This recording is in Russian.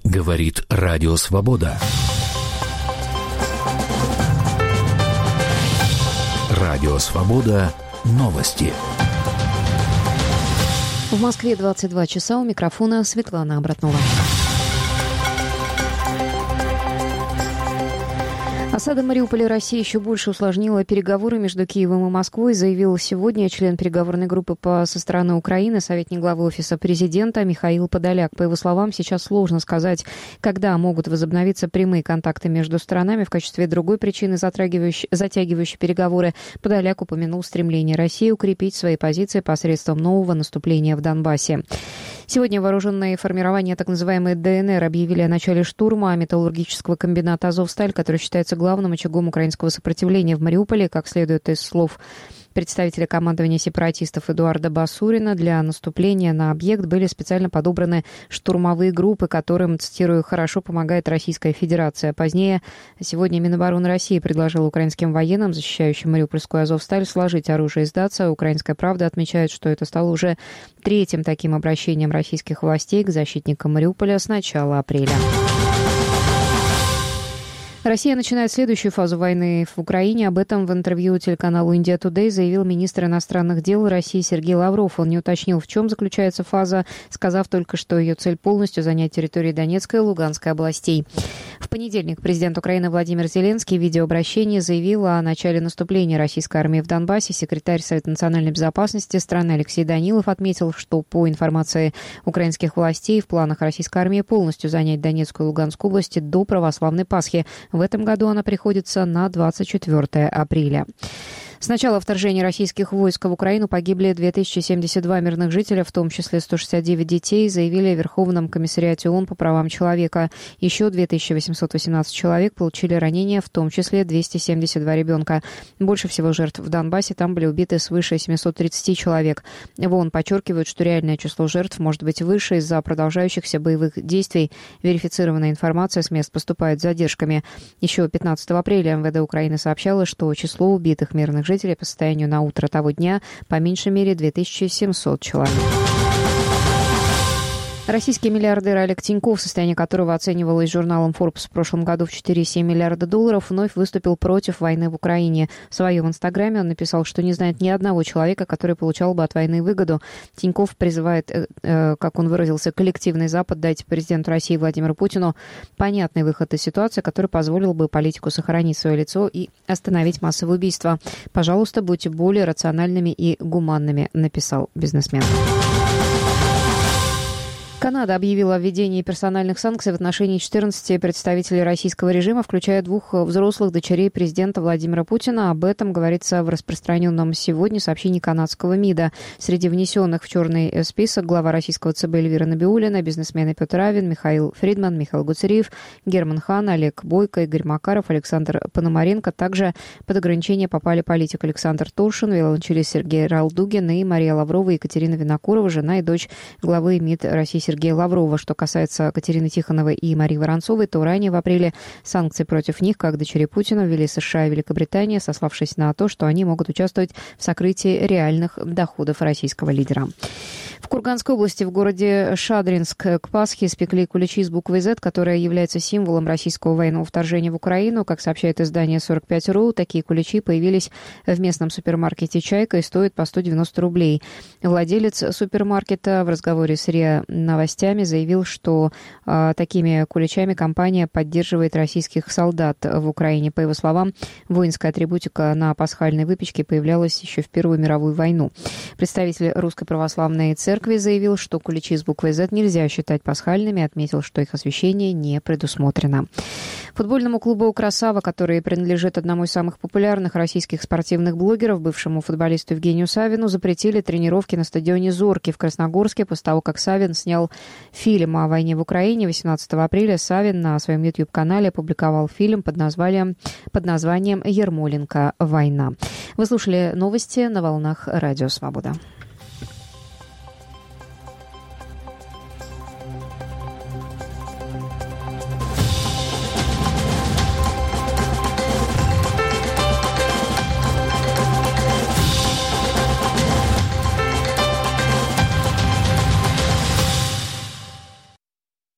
Говорит Радио Свобода. Радио Свобода. Новости. В Москве 22 часа. У микрофона Светлана Обратнова. Осада Мариуполя России еще больше усложнила переговоры между Киевом и Москвой, заявил сегодня член переговорной группы со стороны Украины, советник главы Офиса президента Михаил Подоляк. По его словам, сейчас сложно сказать, когда могут возобновиться прямые контакты между сторонами. В качестве другой причины, затягивающей переговоры, Подоляк упомянул стремление России укрепить свои позиции посредством нового наступления в Донбассе. Сегодня вооруженные формирования, так называемые ДНР, объявили о начале штурма металлургического комбината «Азовсталь», который считается главным очагом украинского сопротивления в Мариуполе. Как следует из слов представителя командования сепаратистов Эдуарда Басурина, для наступления на объект были специально подобраны штурмовые группы, которым, цитирую, «хорошо помогает Российская Федерация». Позднее сегодня Минобороны России предложил украинским военным, защищающим Мариупольскую «Азовсталь», сложить оружие и сдаться. «Украинская правда» отмечает, что это стало уже третьим таким обращением российских властей к защитникам Мариуполя с начала апреля. Россия начинает следующую фазу войны в Украине. Об этом в интервью телеканалу India Today заявил министр иностранных дел России Сергей Лавров. Он не уточнил, в чем заключается фаза, сказав только, что ее цель полностью занять территории Донецкой и Луганской областей. В понедельник президент Украины Владимир Зеленский в видеообращении заявил о начале наступления российской армии в Донбассе. Секретарь Совета национальной безопасности страны Алексей Данилов отметил, что по информации украинских властей в планах российской армии полностью занять Донецкую и Луганскую области до православной Пасхи. В этом году она приходится на 24 апреля. С начала вторжения российских войск в Украину погибли 2072 мирных жителя, в том числе 169 детей, заявили в Верховном комиссариате ООН по правам человека. Еще 2818 человек получили ранения, в том числе 272 ребенка. Больше всего жертв в Донбассе, там были убиты свыше 730 человек. В ООН подчеркивают, что реальное число жертв может быть выше из-за продолжающихся боевых действий. Верифицированная информация с мест поступает с задержками. Еще 15 апреля МВД Украины сообщало, что число убитых мирных жителей по состоянию на утро того дня по меньшей мере 2700 человек. Российский миллиардер Олег Тиньков, состояние которого оценивалось журналом Forbes в прошлом году в 4,7 миллиарда долларов, вновь выступил против войны в Украине. В своем инстаграме он написал, что не знает ни одного человека, который получал бы от войны выгоду. Тиньков призывает, как он выразился, коллективный Запад дать президенту России Владимиру Путину понятный выход из ситуации, который позволил бы политику сохранить свое лицо и остановить массовые убийства. «Пожалуйста, будьте более рациональными и гуманными», написал бизнесмен. Канада объявила о введении персональных санкций в отношении 14 представителей российского режима, включая 2 взрослых дочерей президента Владимира Путина. Об этом говорится в распространенном сегодня сообщении канадского МИДа. Среди внесенных в черный список глава российского ЦБ Эльвира Набиуллина, бизнесмены Петр Авен, Михаил Фридман, Михаил Гуцериев, Герман Хан, Олег Бойко, Игорь Макаров, Александр Пономаренко. Также под ограничение попали политик Александр Торшин, виолончелист Сергей Ралдугин и Мария Лаврова, Екатерина Винокурова, жена и дочь главы МИД России Сергея Лаврова. Что касается Катерины Тихоновой и Марии Воронцовой, то ранее в апреле санкции против них, как дочерей Путина, ввели США и Великобритания, сославшись на то, что они могут участвовать в сокрытии реальных доходов российского лидера. В Курганской области в городе Шадринск к Пасхе испекли куличи с буквой «Z», которая является символом российского военного вторжения в Украину. Как сообщает издание 45.ru, такие куличи появились в местном супермаркете «Чайка» и стоят по 190 рублей. Владелец супермаркета в разговоре с РИА Новостями заявил, что такими куличами компания поддерживает российских солдат в Украине. По его словам, воинская атрибутика на пасхальной выпечке появлялась еще в Первую мировую войну. Представитель Русской православной церкви заявил, что куличи с буквой «Z» нельзя считать пасхальными, отметил, что их освящение не предусмотрено. Футбольному клубу «Красава», который принадлежит одному из самых популярных российских спортивных блогеров, бывшему футболисту Евгению Савину, запретили тренировки на стадионе «Зорки» в Красногорске после того, как Савин снял фильм о войне в Украине. 18 апреля Савин на своем YouTube-канале опубликовал фильм под названием «Ермоленко. Война». Вы слушали новости на волнах Радио Свобода.